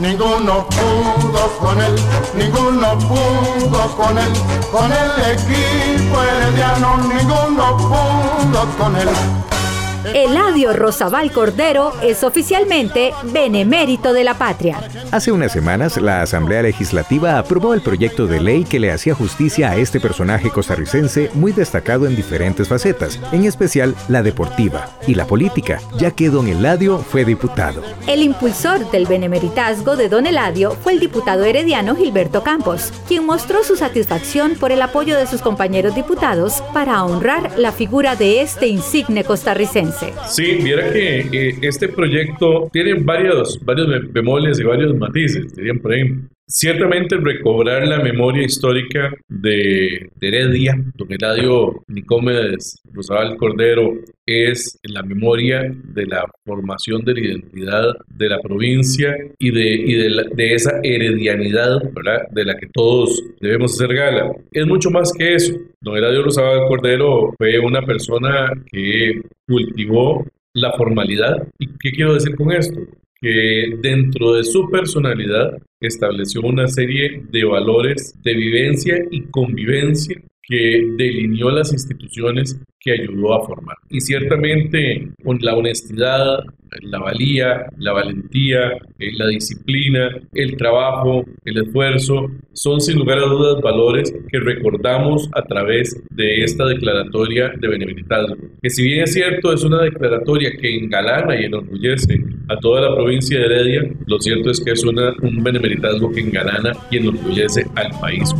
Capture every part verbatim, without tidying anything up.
ninguno pudo con él, ninguno pudo con él, con el equipo herediano, ninguno pudo con él. Eladio Rosabal Cordero es oficialmente benemérito de la patria. Hace unas semanas, la Asamblea Legislativa aprobó el proyecto de ley que le hacía justicia a este personaje costarricense muy destacado en diferentes facetas, en especial la deportiva y la política, ya que don Eladio fue diputado. El impulsor del benemeritazgo de don Eladio fue el diputado herediano Gilberto Campos, quien mostró su satisfacción por el apoyo de sus compañeros diputados para honrar la figura de este insigne costarricense. Sí, viera que eh, este proyecto tiene varios, varios bemoles y varios matices, dirían por ahí. Ciertamente recobrar la memoria histórica de, de Heredia, don Eladio Nicómedes Rosabal Cordero, es la memoria de la formación de la identidad de la provincia y de, y de, la, de esa heredianidad, ¿verdad?, de la que todos debemos hacer gala. Es mucho más que eso. Don Eladio Rosabal Cordero fue una persona que cultivó la formalidad. ¿Y qué quiero decir con esto? Que dentro de su personalidad estableció una serie de valores de vivencia y convivencia que delineó las instituciones que ayudó a formar. Y ciertamente con la honestidad, la valía, la valentía, eh, la disciplina, el trabajo, el esfuerzo, son sin lugar a dudas valores que recordamos a través de esta declaratoria de benemeritazgo. Que si bien es cierto, es una declaratoria que engalana y enorgullece a toda la provincia de Heredia, lo cierto es que es una, un benemeritazgo que engalana y enorgullece al país.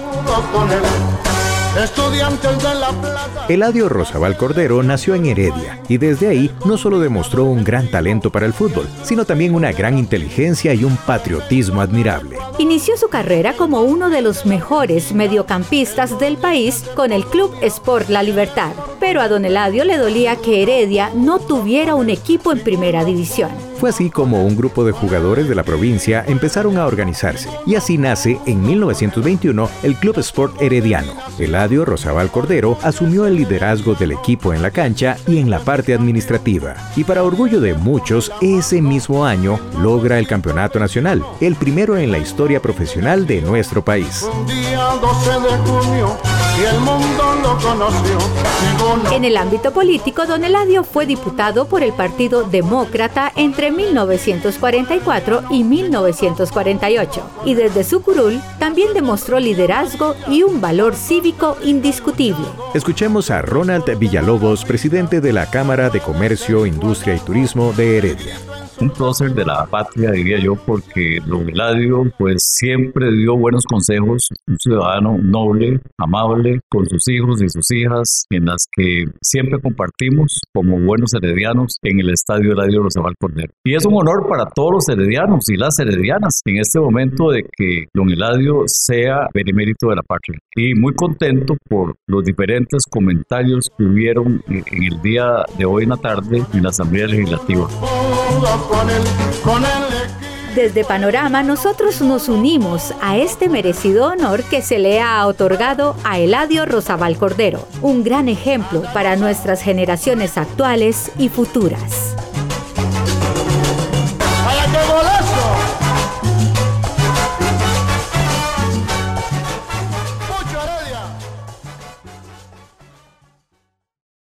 Eladio Rosabal Cordero nació en Heredia y desde ahí no solo demostró un gran talento para el fútbol, sino también una gran inteligencia y un patriotismo admirable. Inició su carrera como uno de los mejores mediocampistas del país con el Club Sport La Libertad, pero a don Eladio le dolía que Heredia no tuviera un equipo en primera división. Fue así como un grupo de jugadores de la provincia empezaron a organizarse, y así nace en mil novecientos veintiuno el Club Sport Herediano. Eladio Rosabal Cordero asumió el liderazgo del equipo en la cancha y en la parte administrativa, y para orgullo de muchos, ese mismo año logra el campeonato nacional, el primero en la historia profesional de nuestro país. Un día doce de junio y el mundo lo conoció. En el ámbito político, don Eladio fue diputado por el Partido Demócrata entre mil novecientos cuarenta y cuatro y mil novecientos cuarenta y ocho, y desde su curul también demostró liderazgo y un valor cívico indiscutible. Escuchemos a Ronald Villalobos, presidente de la Cámara de Comercio, Industria y Turismo de Heredia. Un prócer de la patria, diría yo, porque don Eladio pues siempre dio buenos consejos, un ciudadano noble, amable, con sus hijos y sus hijas, en las que siempre compartimos como buenos heredianos en el Estadio Eladio Rosabal Cordero. Y es un honor para todos los heredianos y las heredianas en este momento de que don Eladio sea benemérito de la patria. Y muy contento por los diferentes comentarios que hubieron en el día de hoy en la tarde en la Asamblea Legislativa. Desde Panorama, nosotros nos unimos a este merecido honor que se le ha otorgado a Eladio Rosabal Cordero, un gran ejemplo para nuestras generaciones actuales y futuras.